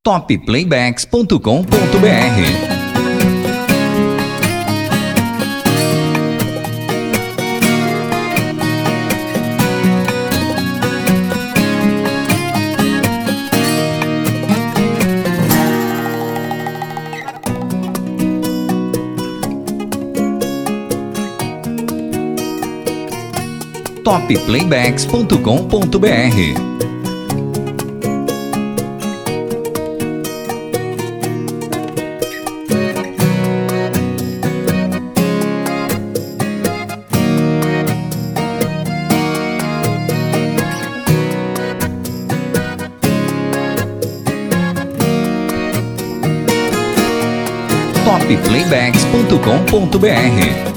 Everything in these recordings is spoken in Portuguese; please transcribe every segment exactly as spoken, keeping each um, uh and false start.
top playbacks ponto com ponto br. top playbacks ponto com ponto br. top playbacks ponto com ponto br.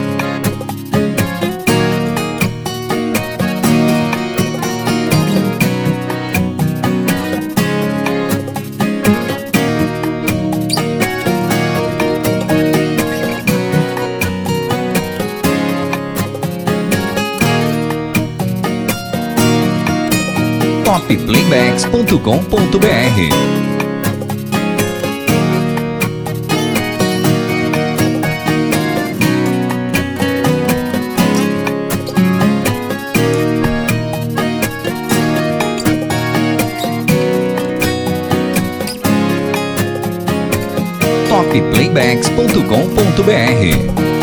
top playbacks ponto com ponto br. top playbacks ponto com ponto br.